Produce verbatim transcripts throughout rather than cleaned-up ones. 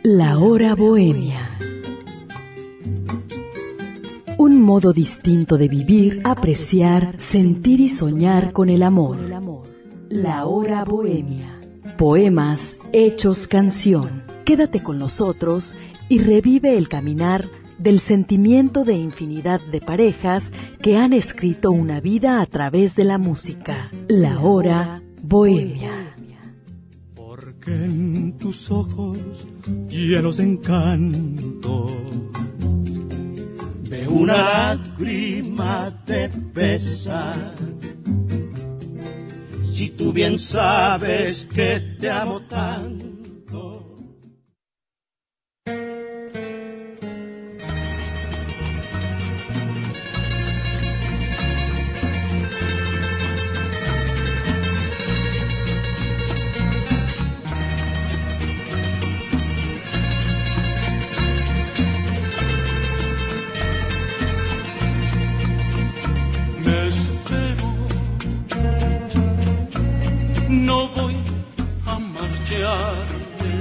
La hora bohemia. Un modo distinto de vivir, apreciar, sentir y soñar con el amor. La hora bohemia. Poemas hechos canción. Quédate con nosotros y revive el caminar del sentimiento de infinidad de parejas que han escrito una vida a través de la música. La hora bohemia. Porque en tus ojos llenos de encanto veo una lágrima de pesar. Si tú bien sabes que te amo tanto. No voy a marcharme,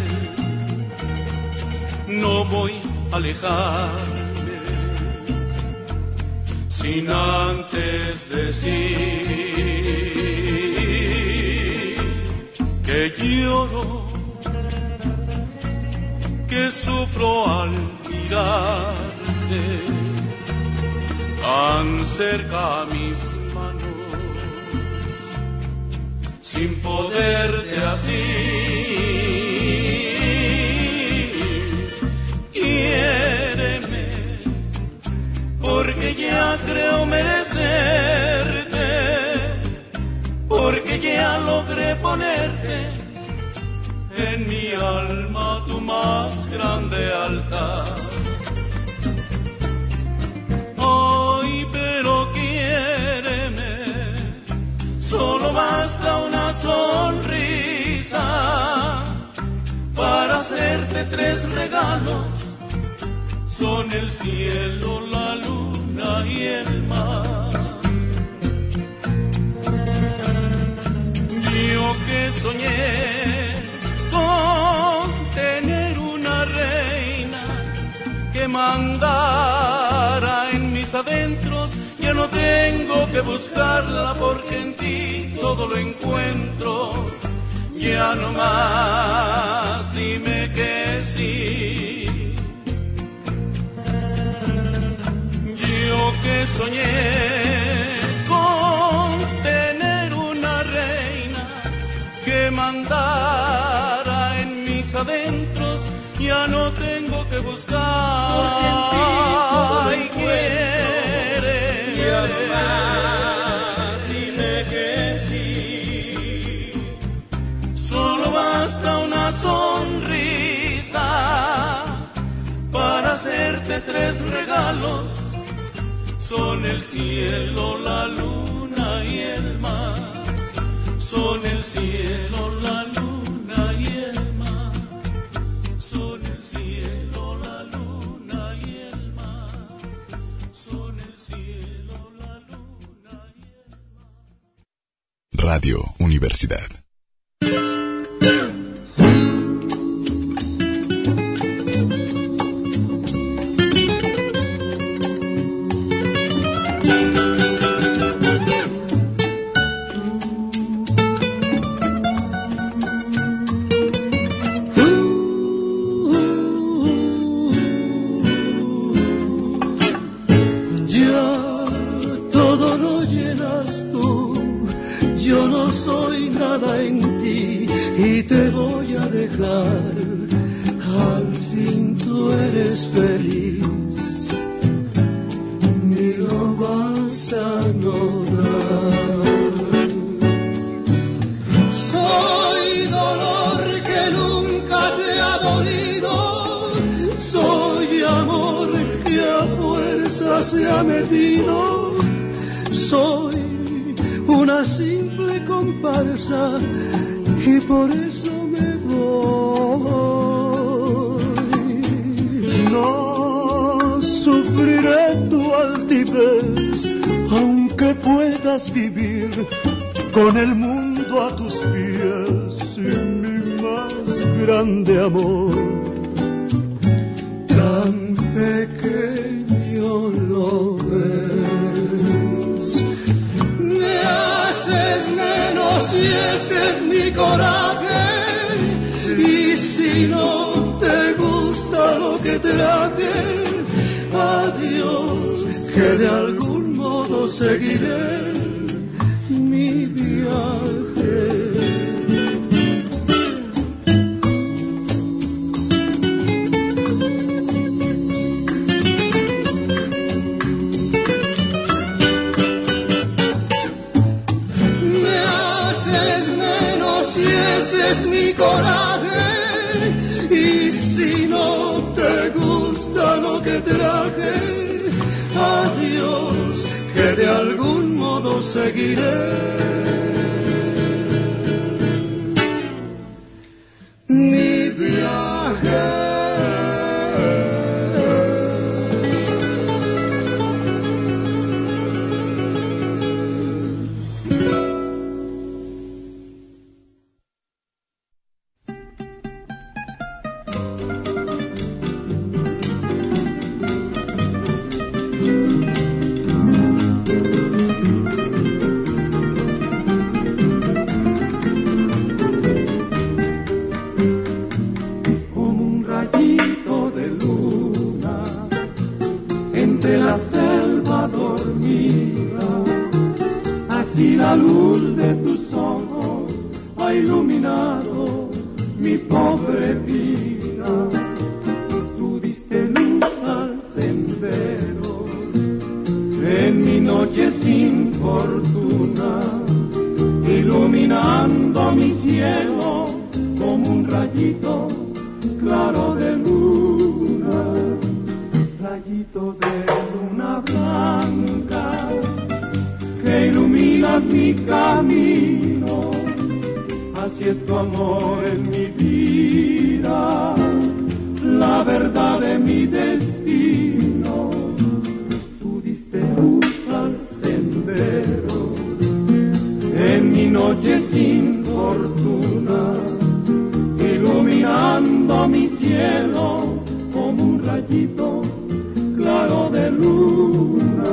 no voy a alejarme, sin antes decir que lloro, que sufro al mirarte tan cerca a mis sin poderte así. Quiéreme, porque ya creo merecerte, porque ya logré ponerte en mi alma tu más grande altar. Ay, pero quiéreme, solo basta una sonrisa para hacerte tres regalos. Son el cielo, la luna y el mar. Yo que soñé con tener una reina que mandara en mis adentros, ya no tengo que buscarla porque en ti todo lo encuentro. Ya no más dime que sí. Yo que soñé con tener una reina que mandara en mis adentros, ya no tengo que buscar porque en ti todo lo encuentro. Ya no más, dime que sí. Solo basta una sonrisa para hacerte tres regalos. Son el cielo, la luna y el mar. Son el cielo, la luna y el mar. Son el cielo, la luna y el mar. Son el cielo, la luna y el mar. Radio Universidad. Al fin tú eres feliz, ni lo vas a notar. Soy dolor que nunca te ha dolido, soy amor que a fuerza se ha metido, soy una simple comparsa y por eso me voy. No sufriré tu altivez, aunque puedas vivir con el mundo a tus pies. Y mi más grande amor si ese es mi coraje, y si no te gusta lo que traje, adiós, que de algún modo seguiré mi viaje. Es mi coraje, y si no te gusta lo que traje, adiós, que de algún modo seguiré mi viaje. La luz de tus ojos ha iluminado mi pobre vida. Tú diste luz al sendero en mi noche sin fortuna, iluminando mi cielo como un rayito claro de luna, rayito de luna blanca que iluminas mi camino. Así es tu amor en mi vida, la verdad de mi destino. Tú diste luz al sendero en mi noche sin fortuna, iluminando mi cielo como un rayito claro de luna.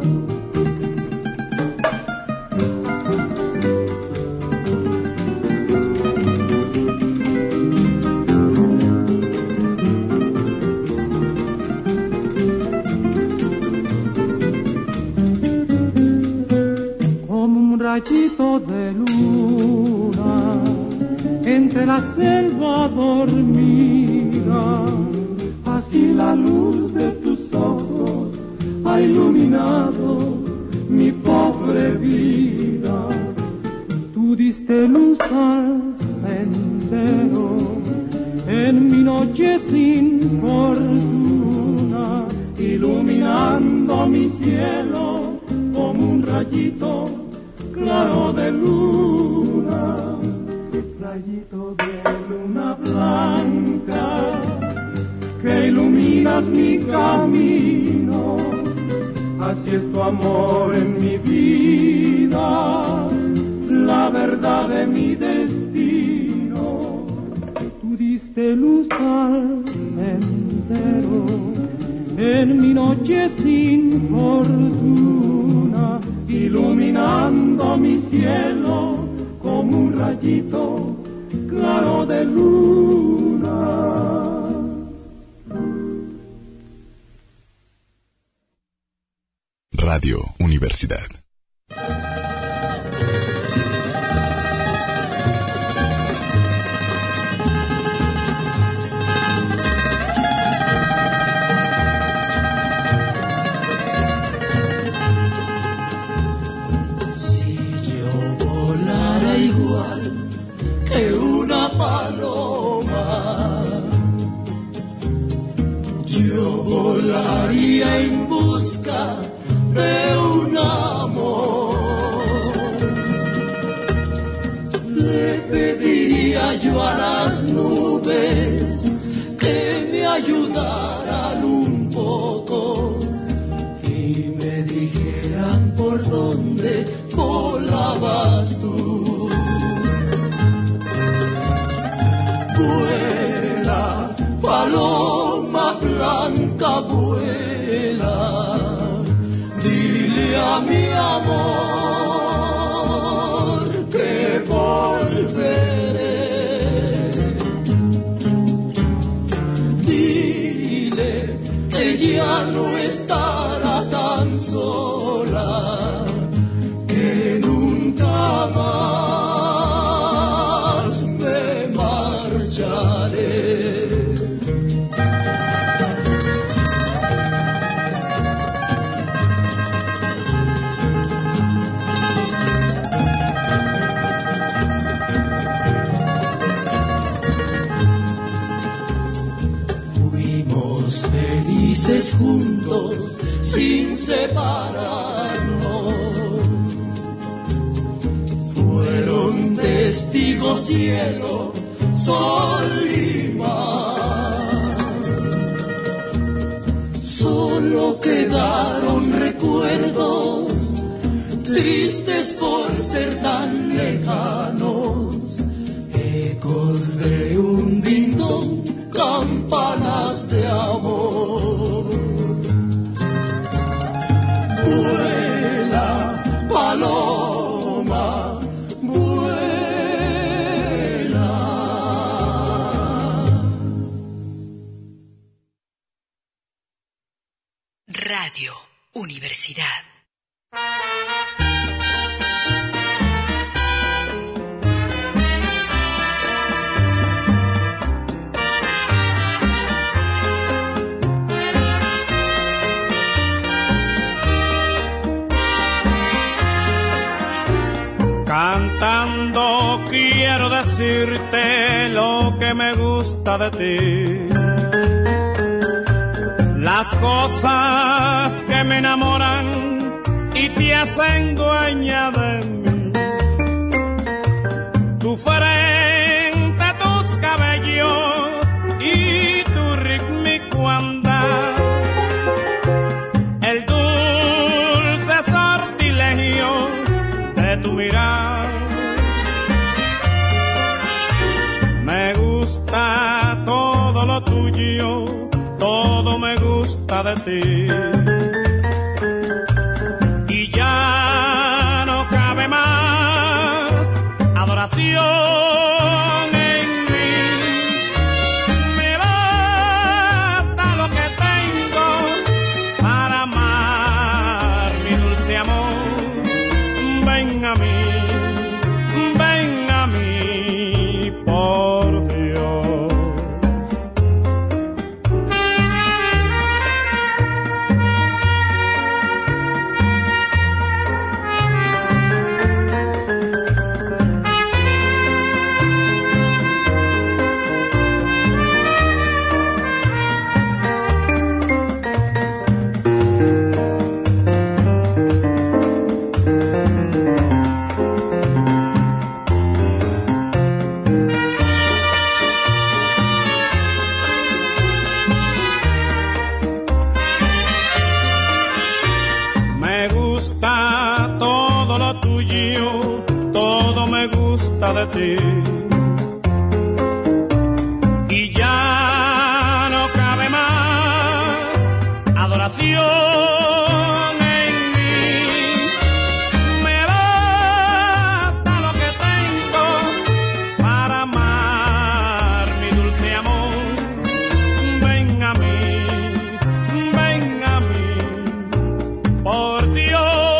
Rayito de luna entre la selva dormida, así la luz de tus ojos ha iluminado mi pobre vida. Tú diste luz al sendero en mi noche sin fortuna, iluminando mi cielo como un rayito claro de luna, rayito de luna blanca que iluminas mi camino. Así es tu amor en mi vida, la verdad de mi destino. Tú diste luz al sendero en mi noche sin fortuna, iluminando mi cielo como un rayito claro de luna. Radio Universidad. Volaría en busca de un amor. Le pediría yo a las nubes que me ayudaran un poco y me dijeran por dónde volabas tú. Vuela, paloma blanca, vuela, dile a mi amor que felices juntos sin separarnos. Fueron testigos cielo, sol y mar. Solo quedaron recuerdos tristes por ser tan lejanos, ecos de un dindón, campanas de amor. Vuela, paloma, vuela. Radio Universidad. Cantando quiero decirte lo que me gusta de ti, las cosas que me enamoran y te hacen dueña de mí. Tu frente, tus cabellos y tu rítmico andar, el dulce sortilegio de tu mirar. Me gusta todo lo tuyo, todo me gusta de ti. Y ya no cabe más adoración en mí. Me basta lo que tengo para amar mi dulce amor. Ven a mí, ven a mí, por Dios. De ti. Y ya no cabe más adoración en mí. Me basta lo que tengo para amar mi dulce amor. Ven a mí, ven a mí, por Dios.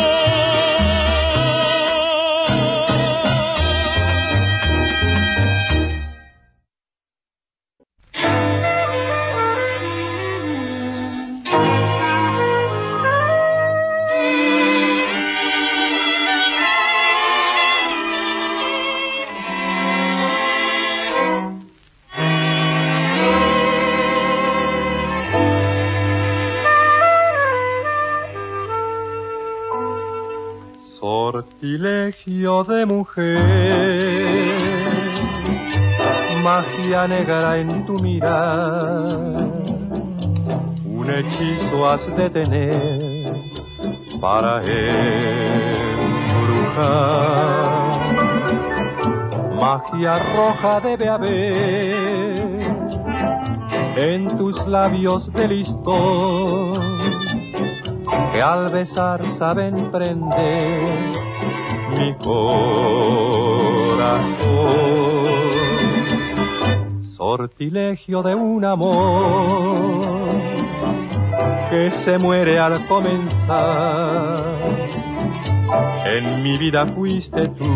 Sortilegio de mujer, magia negra en tu mirar, un hechizo has de tener para embrujar. Magia roja debe haber en tus labios de listón, que al besar saben prender mi corazón. Sortilegio de un amor que se muere al comenzar. En mi vida fuiste tú,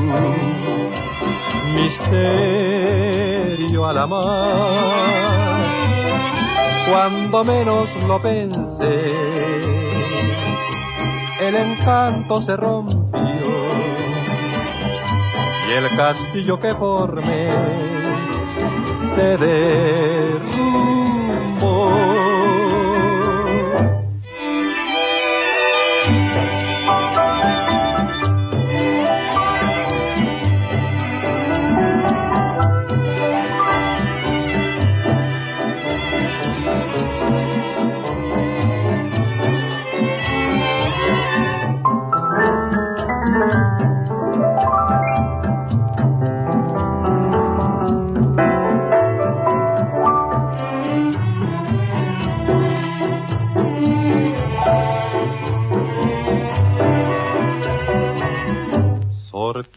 misterio al amar. Cuando menos lo pensé, el encanto se rompió y el castillo que formé se derrumbó.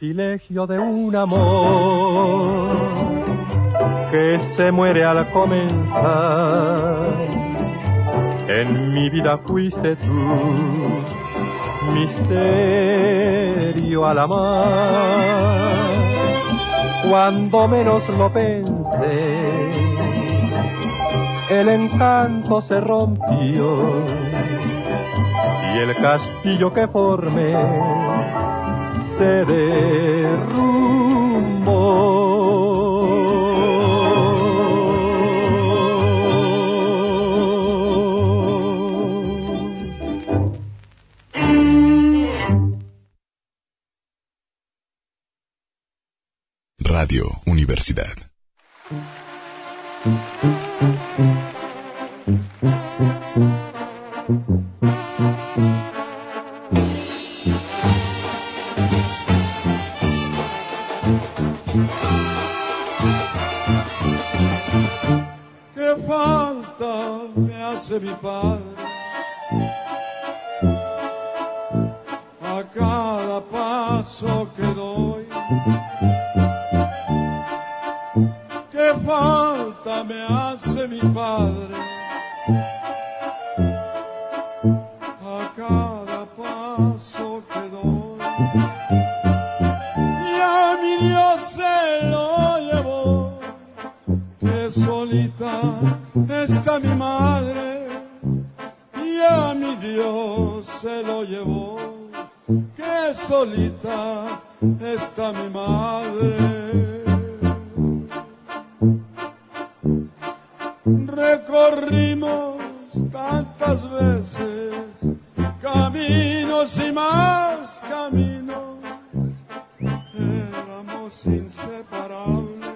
sortilegio de un amor que se muere al comenzar. En mi vida fuiste tú, misterio al amar. Cuando menos lo pensé, el encanto se rompió y el castillo que formé se derrumbó. Radio Universidad. Qué falta me hace mi padre a cada paso que doy. Qué falta me hace mi padre a cada paso que doy. Y a mi Dios se lo llevó, que solita está mi madre. Y a mi Dios se lo llevó, que solita está mi madre. Recorrimos tantas veces caminos y más caminos, éramos inseparables,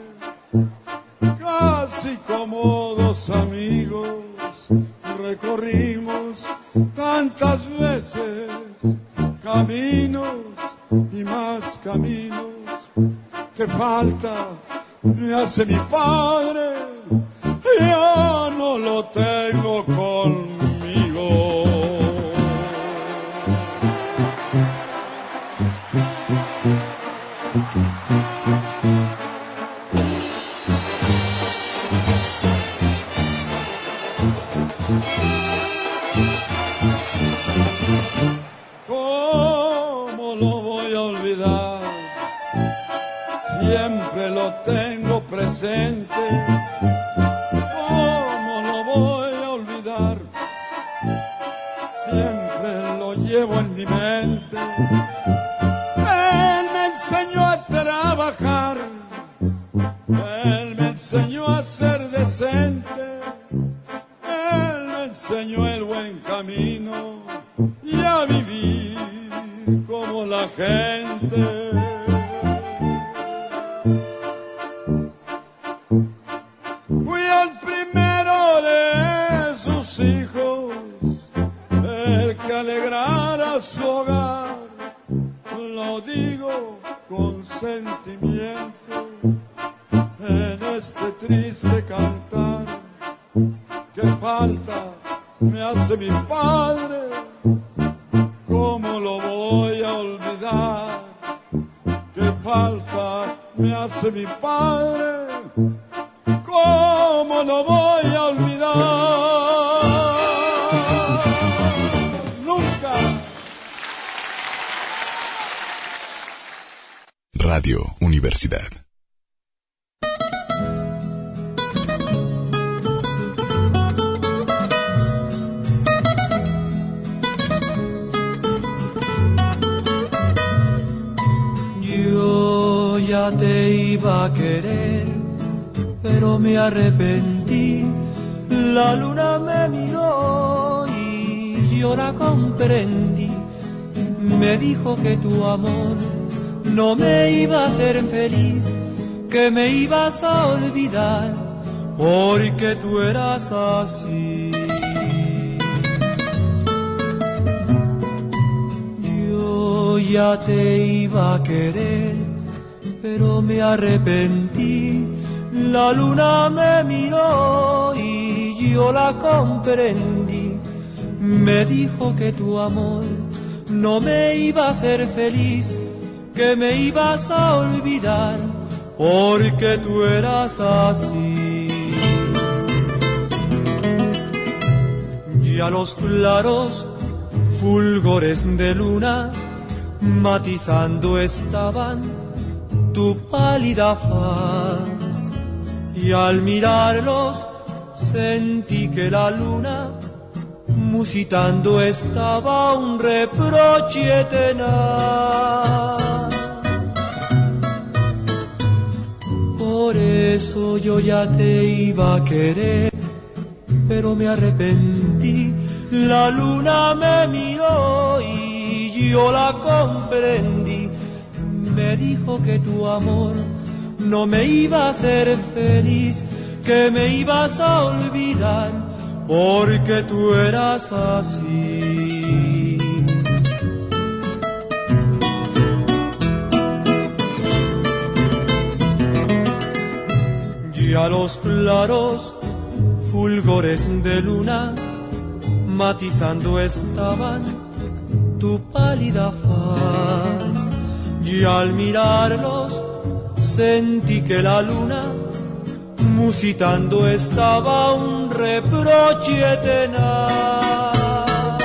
casi como dos amigos. Recorrimos tantas veces caminos y más caminos. Que falta me hace mi padre, ya no lo tengo conmigo. ¿Cómo lo voy a olvidar? Siempre lo tengo presente. ¿Cómo lo voy a olvidar? Siempre lo llevo en mi mente. Él me enseñó a trabajar, él me enseñó a ser decente, él me enseñó el buen camino y a vivir como la gente. Fui el primero de sus hijos, el que alegrara su hogar. Lo digo con sentimiento en este triste cantar. Qué falta me hace mi padre, ¿cómo lo voy a olvidar? Qué falta me hace mi padre, ¿cómo lo voy a olvidar? Nunca. Radio Universidad. Yo ya te iba a querer, pero me arrepentí. La luna me miró y yo la comprendí. Me dijo que tu amor no me iba a hacer feliz, que me ibas a olvidar, porque tú eras así. Yo ya te iba a querer, pero me arrepentí. La luna me miró y yo la comprendí. Me dijo que tu amor no me iba a hacer feliz, que me ibas a olvidar, porque tú eras así. Ya los claros fulgores de luna matizando estaban tu pálida faz, y al mirarlos sentí que la luna musitando estaba un reproche tenaz. Por eso yo ya te iba a querer, pero me arrepentí. La luna me miró y yo la comprendí. Me dijo que tu amor no me iba a hacer feliz, que me ibas a olvidar, porque tú eras así. Ya los claros fulgores de luna matizando estaban tu pálida faz, y al mirarlos sentí que la luna musitando estaba un reproche tenaz.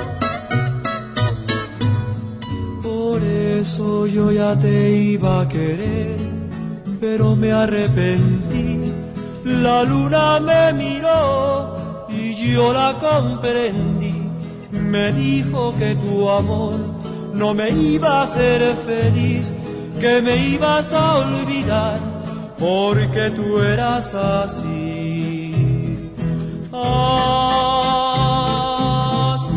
Por eso yo ya te iba a querer, pero me arrepentí. La luna me miró y yo la comprendí. Me dijo que tu amor no me iba a hacer feliz, que me ibas a olvidar, porque tú eras así, así.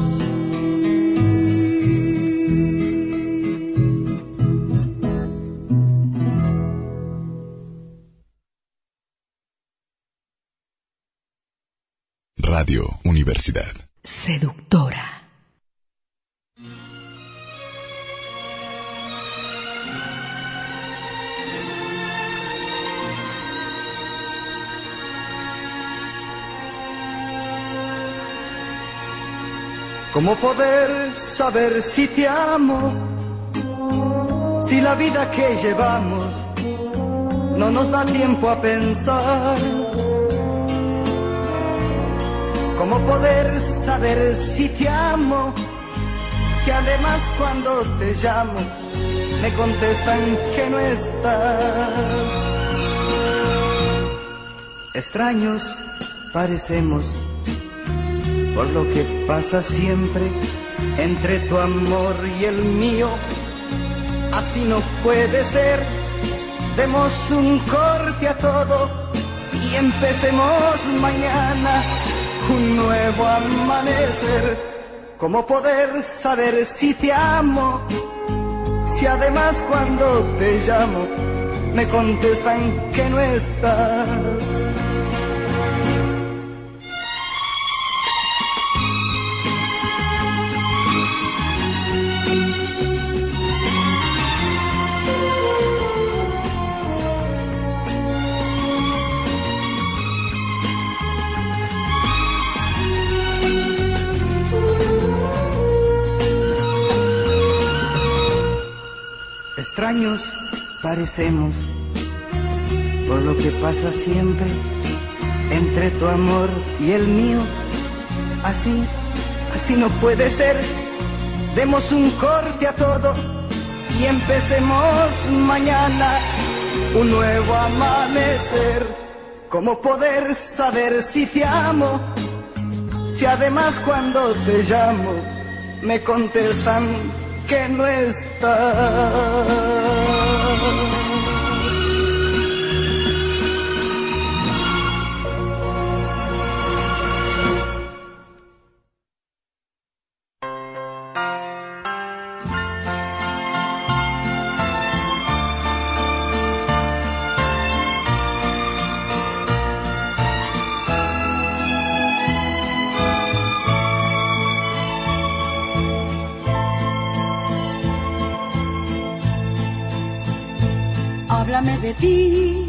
Radio Universidad. Seductora. ¿Cómo poder saber si te amo? Si la vida que llevamos no nos da tiempo a pensar. ¿Cómo poder saber si te amo? Si además cuando te llamo me contestan que no estás. Extraños parecemos por lo que pasa siempre entre tu amor y el mío. Así no puede ser. Demos un corte a todo y empecemos mañana un nuevo amanecer. ¿Cómo poder saber si te amo? Si además cuando te llamo me contestan que no estás. Extraños parecemos por lo que pasa siempre entre tu amor y el mío. Así, así no puede ser. Demos un corte a todo y empecemos mañana un nuevo amanecer. ¿Cómo poder saber si te amo? Si además cuando te llamo me contestan que no estás. Háblame de ti,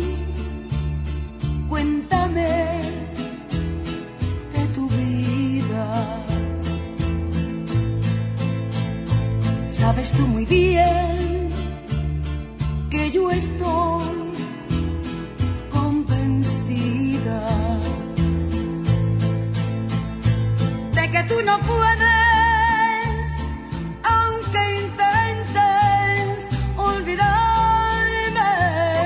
cuéntame de tu vida. Sabes tú muy bien no estoy convencida de que tú no puedes, aunque intentes olvidarme,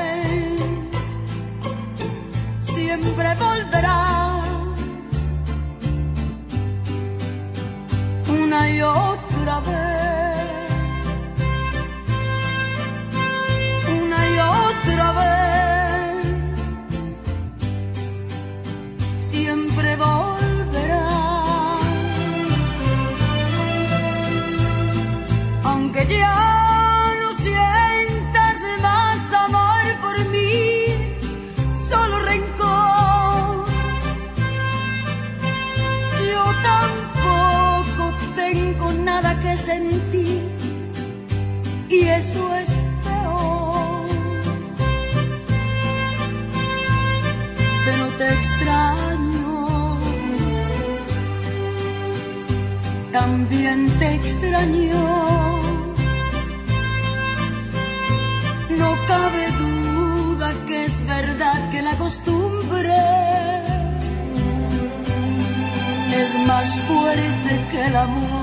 siempre volverás una y otra vez, una y otra vez, siempre volverás, aunque ya no sientas más amor por mí, solo rencor, yo tampoco tengo nada que sentir, y eso es peor. Pero te extraño, también te extraño. No cabe duda que es verdad que la costumbre es más fuerte que el amor.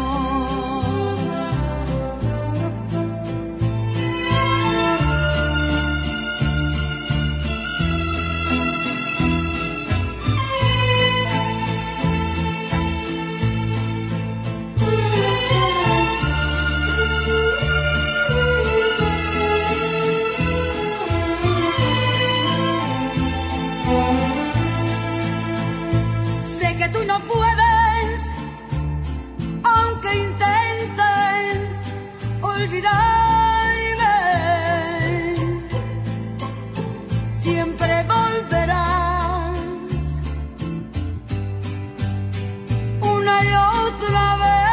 Sé que tú no puedes, aunque intentes olvidarme, siempre volverás una y otra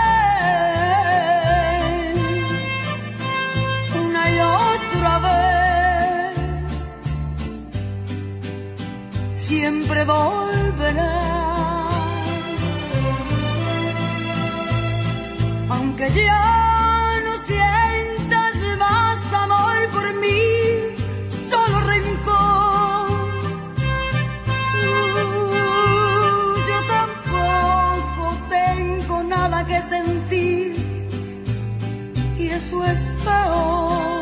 vez, una y otra vez, siempre volverás. Aunque ya no sientas más amor por mí, solo rencor, uh, yo tampoco tengo nada que sentir, y eso es peor.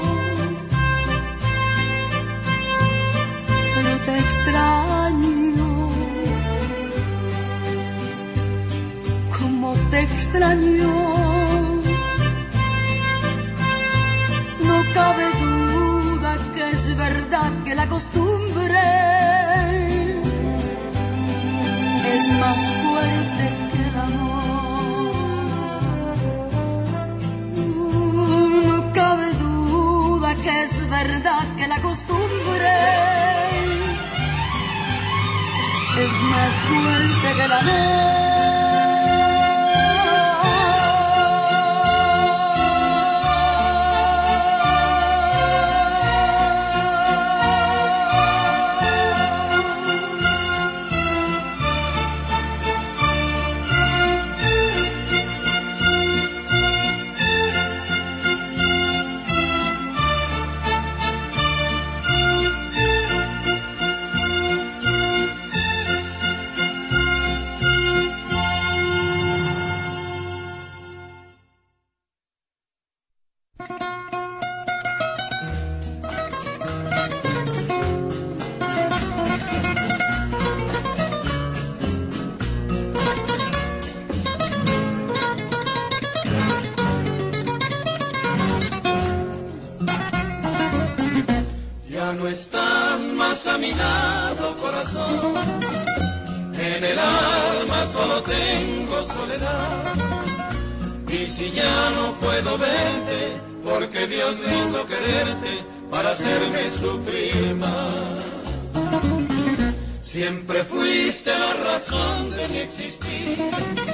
Pero te extraño, como te extraño. No cabe duda que es verdad que la costumbre es más fuerte que el amor. Uh, no cabe duda que es verdad que la costumbre es más fuerte que el amor. No estás más a mi lado, corazón. En el alma solo tengo soledad. Y si ya no puedo verte, porque Dios me hizo quererte para hacerme sufrir más. Siempre fuiste la razón de mi existir.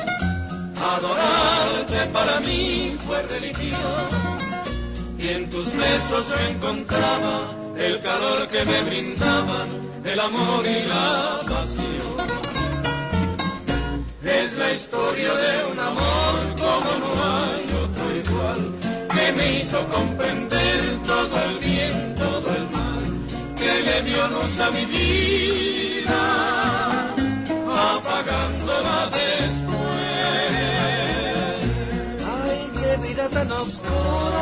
Adorarte para mí fue religión. Y en tus besos yo encontraba el calor que me brindaban, el amor y la pasión. Es la historia de un amor como no hay otro igual, que me hizo comprender todo el bien, todo el mal. le dio luz a mi vida, apagándola después. Ay, qué vida tan oscura,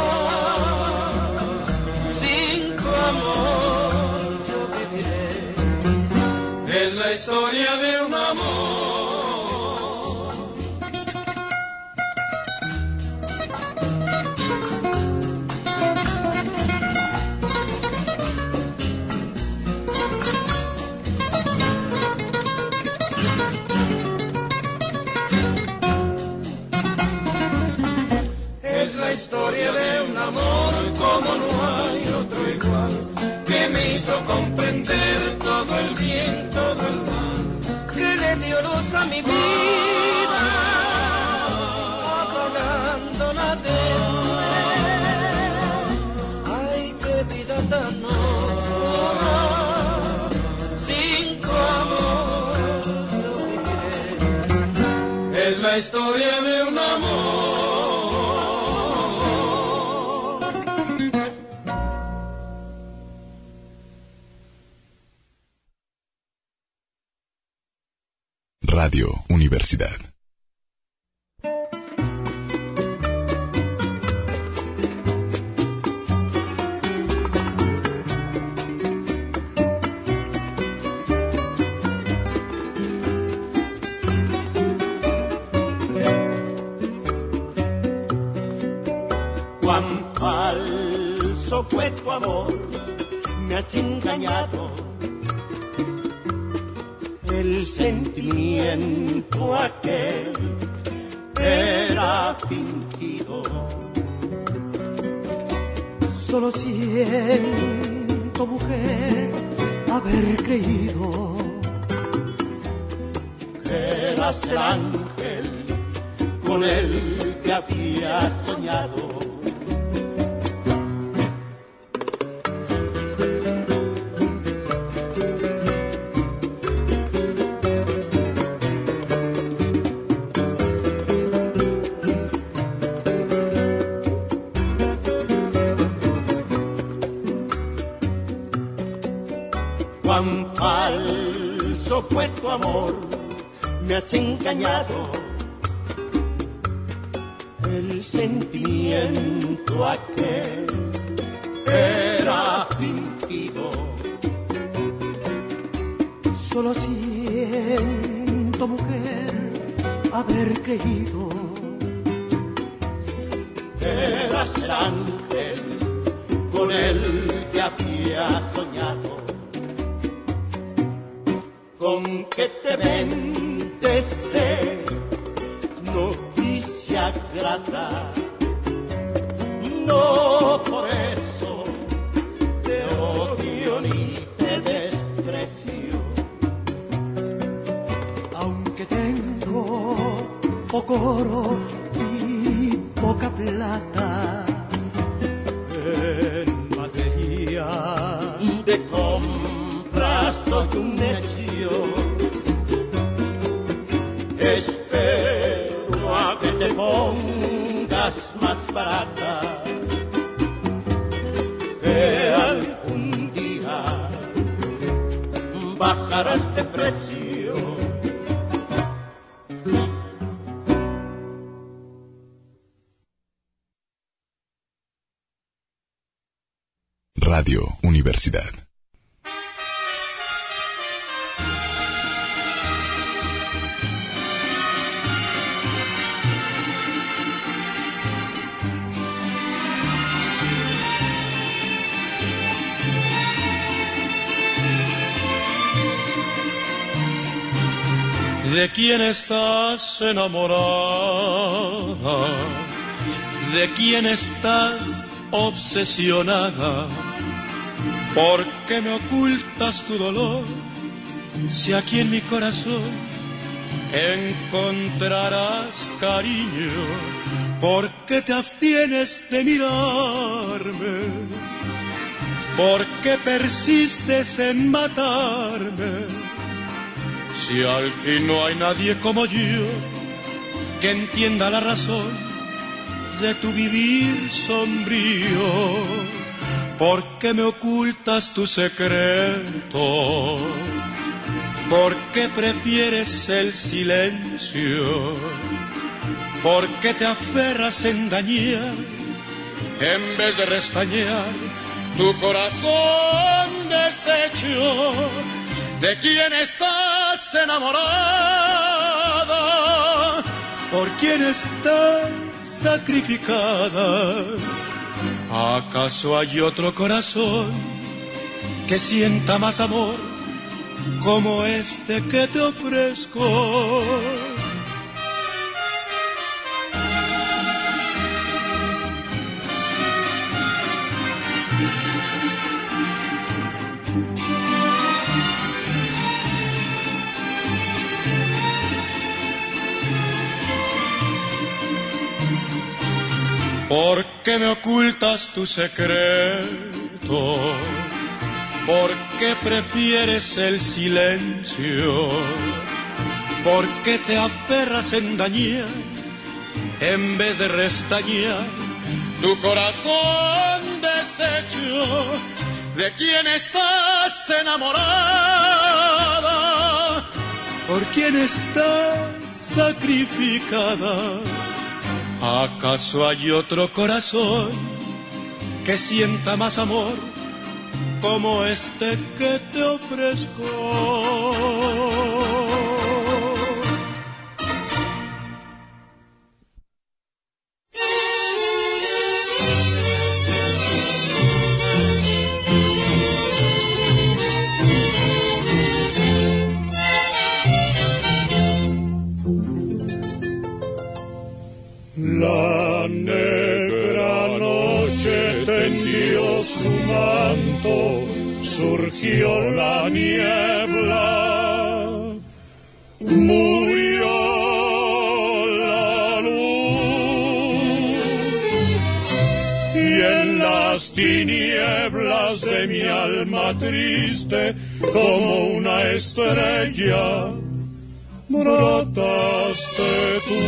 sin tu amor yo viviré. Es la historia de un amor. Es la historia de un amor como no hay otro igual, que me hizo comprender todo el bien, todo el mal, que le dio luz a mi vida, apagándola después. Ay, qué vida tan oscura, sin tu amor yo viviré. es la historia de un amor. Radio Universidad. Cuán falso fue tu amor, me has engañado. El sentimiento aquel era fingido. Solo siento, mujer, haber creído que eras el ángel con el que había soñado. Cuán falso fue tu amor, me has engañado. El sentimiento aquel era fingido. Solo siento, mujer, haber creído. Eras el ángel con el que había soñado. Con que te vendese noticia grata, no por eso te odio ni te desprecio. Aunque tengo poco oro y poca plata, en materia de compra soy un necio. Espero a que te pongas más barata, que algún día bajarás de precio. Radio Universidad. ¿De quién estás enamorada? ¿De quién estás obsesionada? ¿Por qué me ocultas tu dolor? Si aquí en mi corazón encontrarás cariño, ¿por qué te abstienes de mirarme? ¿Por qué persistes en matarme? Si al fin no hay nadie como yo que entienda la razón de tu vivir sombrío, ¿Por qué me ocultas tu secreto? ¿Por qué prefieres el silencio? ¿Por qué te aferras a engañar en vez de restañar tu corazón deshecho? ¿De quién estás enamorada? ¿Por quién estás sacrificada? ¿Acaso hay otro corazón que sienta más amor como este que te ofrezco? ¿Por qué me ocultas tu secreto? ¿Por qué prefieres el silencio? ¿Por qué te aferras a engañar en vez de restañar tu corazón deshecho? ¿De quién estás enamorada? ¿Por quién estás sacrificada? ¿Acaso hay otro corazón que sienta más amor como este que te ofrezco? La negra noche tendió su manto, surgió la niebla, murió la luz, y en las tinieblas de mi alma triste, como una estrella, brotaste tú.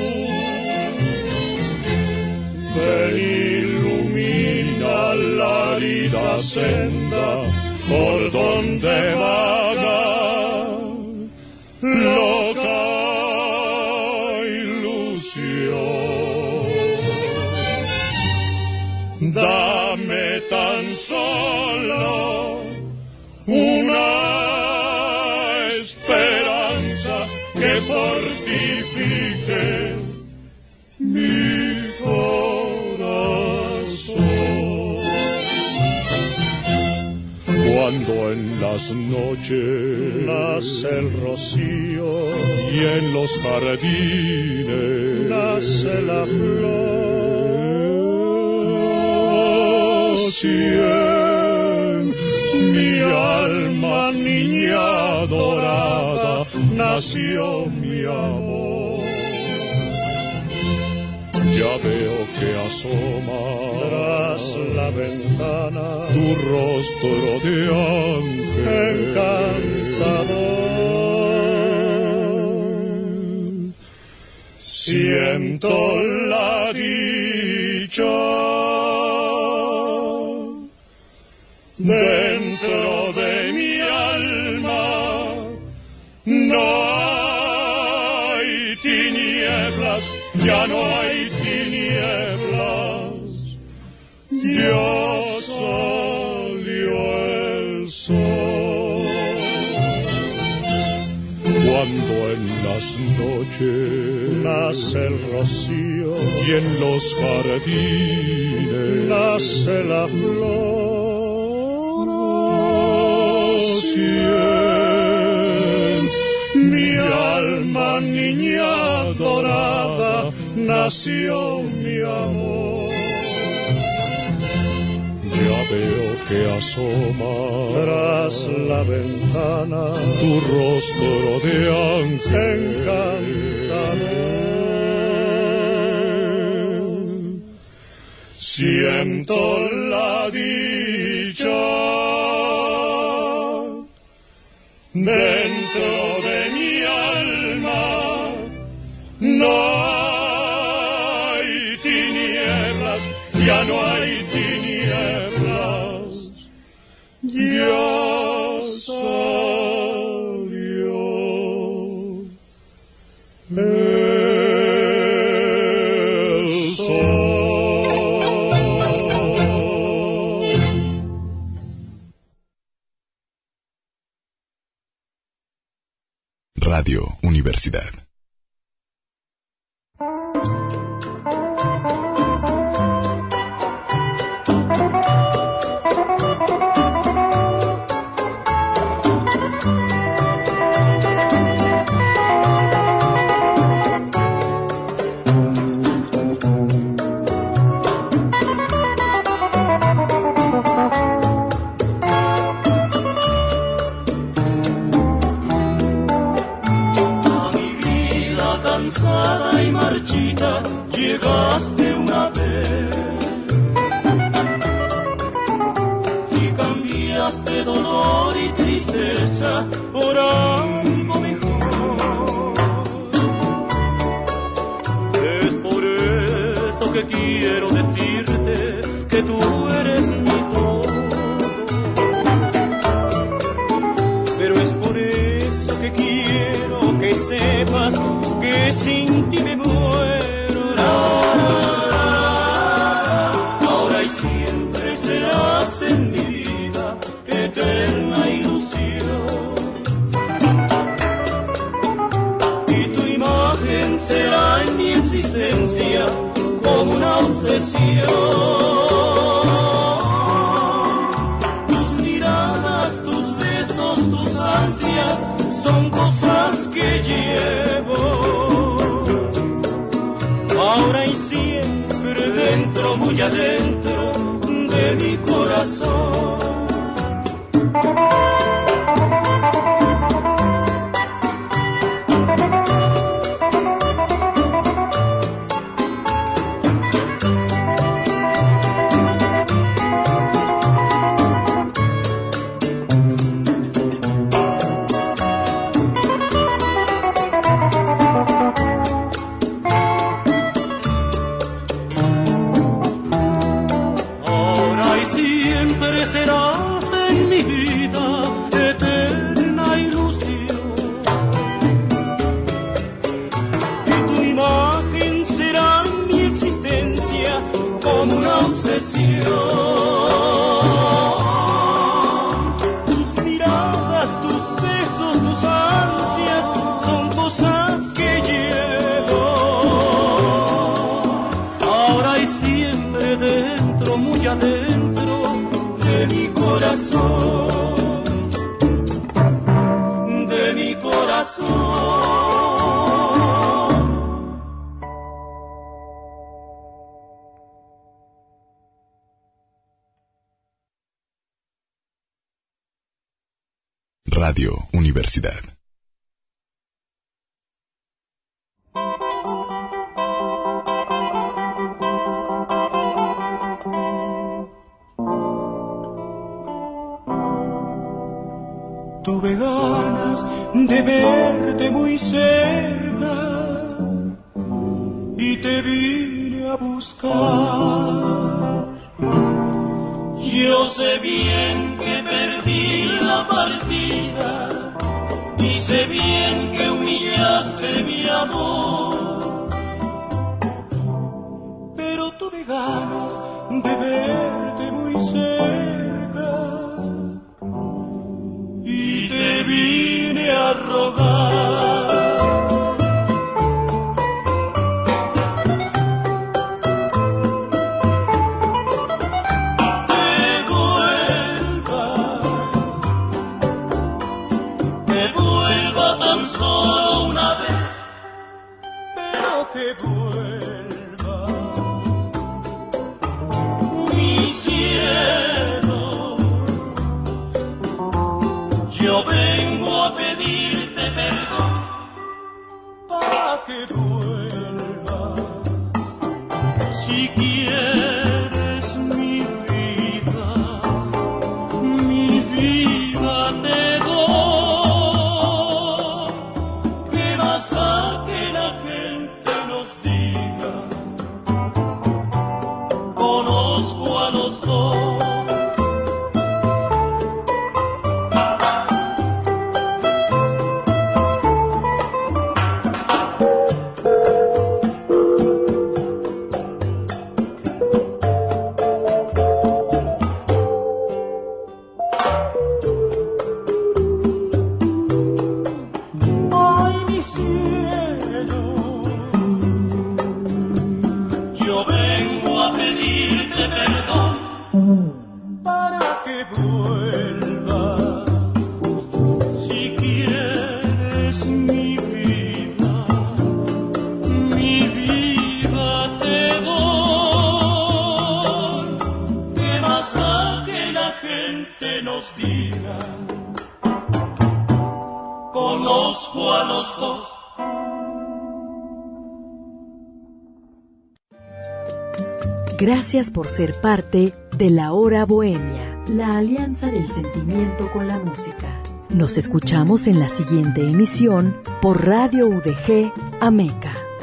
Ven, ilumina la herida senda por donde vaga loca ilusión. Dame tan solo una esperanza que fortifique mi corazón. Cuando en las noches nace el rocío y en los jardines nace la flor, si en mi alma niña dorada nació mi amor. Ya veo que asoma tras la ventana tu rostro de ángel encantador. Siento la dicha dentro de mi alma, no hay tinieblas, ya no hay tinieblas, ya salió el sol. Cuando en las noches nace el rocío y en los jardines nace la flor, si en mi alma niña dorada nació mi amor. Ya veo que asoma tras la ventana tu rostro de ángel encantador. Siento la dicha dentro de mi alma, no hay tinieblas, ya no hay tinieblas, Radio Universidad. Llegaste una vez y cambiaste dolor y tristeza por algo mejor. Es por eso que quiero decirte que tú eres mi todo, pero es por eso que quiero que sepas que sin ti me muero. Ahora y siempre serás en mi vida eterna ilusión, y tu imagen será en mi existencia como una obsesión. Tus miradas, tus besos, tus ansias son cosas que llevo ahora y siempre dentro, muy adentro de mi corazón. Tus miradas, tus besos, tus ansias son cosas que llevo ahora y siempre dentro, muy adentro de mi corazón, de mi corazón. Radio Universidad. Tuve ganas de verte muy cerca y te vine a buscar. Yo sé bien que perdí la partida y sé bien que humillaste mi amor, pero tuve ganas de verte muy cerca y te vine a rogar. Que vuelva mi cielo, yo vengo a pedirte perdón para que vuelva. Si quieres mi vida, mi vida te doy. ¿Qué más da que la gente nos diga? Conozco a los dos. nos digan. Conozco a los dos. Gracias por ser parte de La Hora Bohemia, la alianza del sentimiento con la música. Nos escuchamos en la siguiente emisión por Radio U D G Ameca.